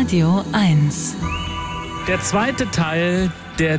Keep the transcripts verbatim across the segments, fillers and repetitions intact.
Radio eins. Der zweite Teil der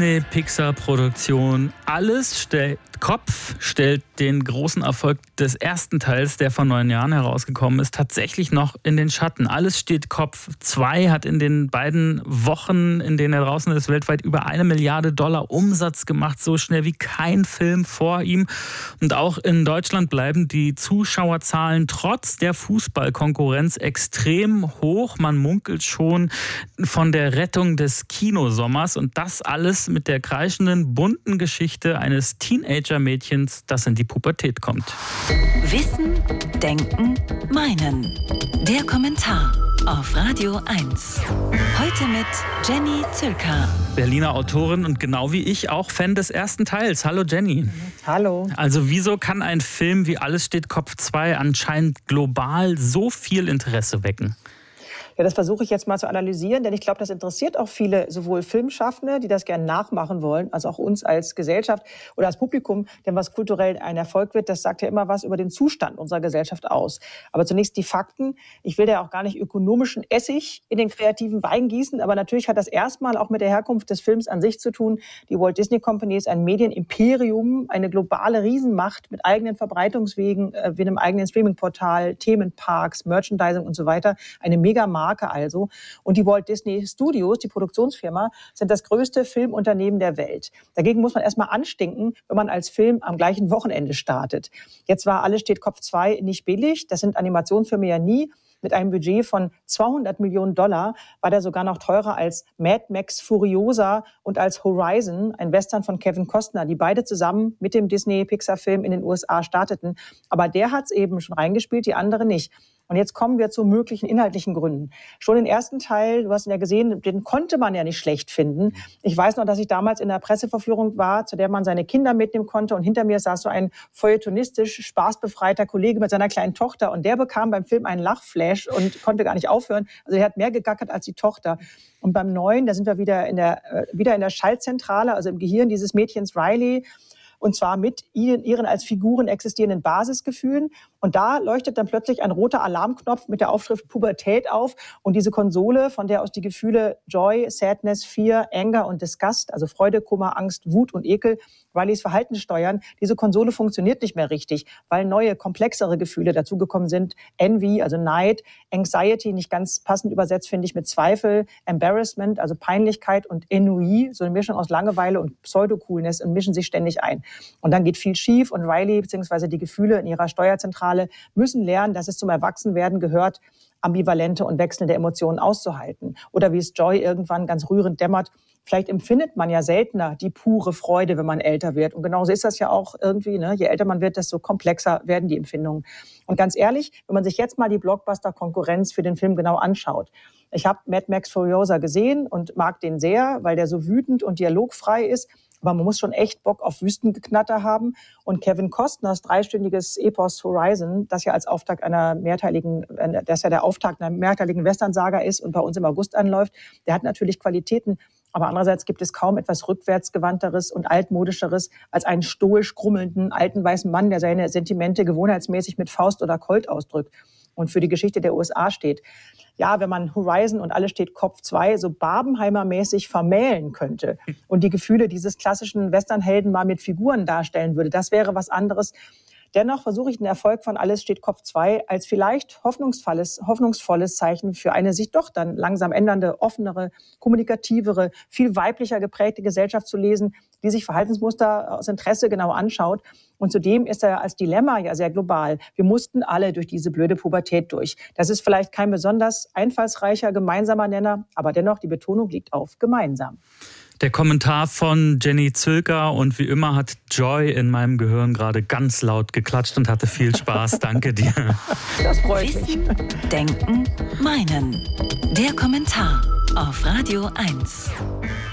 Disney-Pixar-Produktion Alles stellt Kopf stellt den großen Erfolg des ersten Teils, der vor neun Jahren herausgekommen ist, tatsächlich noch in den Schatten. Alles steht Kopf zwei hat in den beiden Wochen, in denen er draußen ist, weltweit über eine Milliarde Dollar Umsatz gemacht, so schnell wie kein Film vor ihm. Und auch in Deutschland bleiben die Zuschauerzahlen trotz der Fußballkonkurrenz extrem hoch. Man munkelt schon von der Rettung des Kinosommers und das alles mit der kreischenden, bunten Geschichte eines Teenager-Mädchens, das in die Pubertät kommt. Wissen, Denken, Meinen. Der Kommentar auf Radio eins. Heute mit Jenny Zülker. Berliner Autorin und genau wie ich auch Fan des ersten Teils. Hallo Jenny. Hallo. Also wieso kann ein Film wie Alles steht Kopf zwei anscheinend global so viel Interesse wecken? Ja, das versuche ich jetzt mal zu analysieren, denn ich glaube, das interessiert auch viele, sowohl Filmschaffende, die das gerne nachmachen wollen, als auch uns als Gesellschaft oder als Publikum. Denn was kulturell ein Erfolg wird, das sagt ja immer was über den Zustand unserer Gesellschaft aus. Aber zunächst die Fakten. Ich will ja auch gar nicht ökonomischen Essig in den kreativen Wein gießen, aber natürlich hat das erstmal auch mit der Herkunft des Films an sich zu tun. Die Walt Disney Company ist ein Medienimperium, eine globale Riesenmacht mit eigenen Verbreitungswegen, wie einem eigenen Streamingportal, Themenparks, Merchandising und so weiter. Eine Megamarke also. Und die Walt Disney Studios, die Produktionsfirma, sind das größte Filmunternehmen der Welt. Dagegen muss man erstmal anstinken, wenn man als Film am gleichen Wochenende startet. Jetzt war Alles steht Kopf zwei nicht billig. Das sind Animationsfilme ja nie. Mit einem Budget von zweihundert Millionen Dollar war der sogar noch teurer als Mad Max Furiosa und als Horizon, ein Western von Kevin Costner, die beide zusammen mit dem Disney-Pixar-Film in den U S A starteten. Aber der hat es eben schon reingespielt, die andere nicht. Und jetzt kommen wir zu möglichen inhaltlichen Gründen. Schon den ersten Teil, du hast ihn ja gesehen, den konnte man ja nicht schlecht finden. Ich weiß noch, dass ich damals in der Presseverführung war, zu der man seine Kinder mitnehmen konnte. Und hinter mir saß so ein feuilletonistisch spaßbefreiter Kollege mit seiner kleinen Tochter. Und der bekam beim Film einen Lachflash und konnte gar nicht aufhören. Also er hat mehr gegackert als die Tochter. Und beim Neuen, da sind wir wieder in der, äh, wieder in der Schaltzentrale, also im Gehirn dieses Mädchens Riley. Und zwar mit ihren, ihren als Figuren existierenden Basisgefühlen. Und da leuchtet dann plötzlich ein roter Alarmknopf mit der Aufschrift Pubertät auf. Und diese Konsole, von der aus die Gefühle Joy, Sadness, Fear, Anger und Disgust, also Freude, Kummer, Angst, Wut und Ekel, Rileys Verhalten steuern, diese Konsole funktioniert nicht mehr richtig, weil neue, komplexere Gefühle dazugekommen sind. Envy, also Neid, Anxiety, nicht ganz passend übersetzt, finde ich, mit Zweifel, Embarrassment, also Peinlichkeit und Ennui, so eine Mischung aus Langeweile und Pseudo-Coolness und mischen sich ständig ein. Und dann geht viel schief und Riley bzw. die Gefühle in ihrer Steuerzentrale müssen lernen, dass es zum Erwachsenwerden gehört, ambivalente und wechselnde Emotionen auszuhalten. Oder wie es Joy irgendwann ganz rührend dämmert, vielleicht empfindet man ja seltener die pure Freude, wenn man älter wird. Und genauso ist das ja auch irgendwie, ne? Je älter man wird, desto komplexer werden die Empfindungen. Und ganz ehrlich, wenn man sich jetzt mal die Blockbuster-Konkurrenz für den Film genau anschaut. Ich habe Mad Max Furiosa gesehen und mag den sehr, weil der so wütend und dialogfrei ist. Aber man muss schon echt Bock auf Wüstengeknatter haben. Und Kevin Costners dreistündiges Epos Horizon, das ja als Auftakt einer mehrteiligen, das ja der Auftakt einer mehrteiligen Western-Saga ist und bei uns im August anläuft, der hat natürlich Qualitäten. Aber andererseits gibt es kaum etwas rückwärtsgewandteres und altmodischeres als einen stoisch grummelnden alten weißen Mann, der seine Sentimente gewohnheitsmäßig mit Faust oder Colt ausdrückt und für die Geschichte der U S A steht. Ja, wenn man Horizon und Alles steht Kopf zwei so Barbenheimer-mäßig vermählen könnte und die Gefühle dieses klassischen Westernhelden mal mit Figuren darstellen würde, das wäre was anderes. Dennoch versuche ich den Erfolg von Alles steht Kopf zwei als vielleicht hoffnungsvolles, hoffnungsvolles Zeichen für eine sich doch dann langsam ändernde, offenere, kommunikativere, viel weiblicher geprägte Gesellschaft zu lesen, die sich Verhaltensmuster aus Interesse genau anschaut. Und zudem ist er als Dilemma ja sehr global. Wir mussten alle durch diese blöde Pubertät durch. Das ist vielleicht kein besonders einfallsreicher gemeinsamer Nenner, aber dennoch die Betonung liegt auf gemeinsam. Der Kommentar von Jenny Zülker und wie immer hat Joy in meinem Gehirn gerade ganz laut geklatscht und hatte viel Spaß. Danke dir. Das freut Wissen, mich. Denken, Meinen. Der Kommentar auf Radio eins.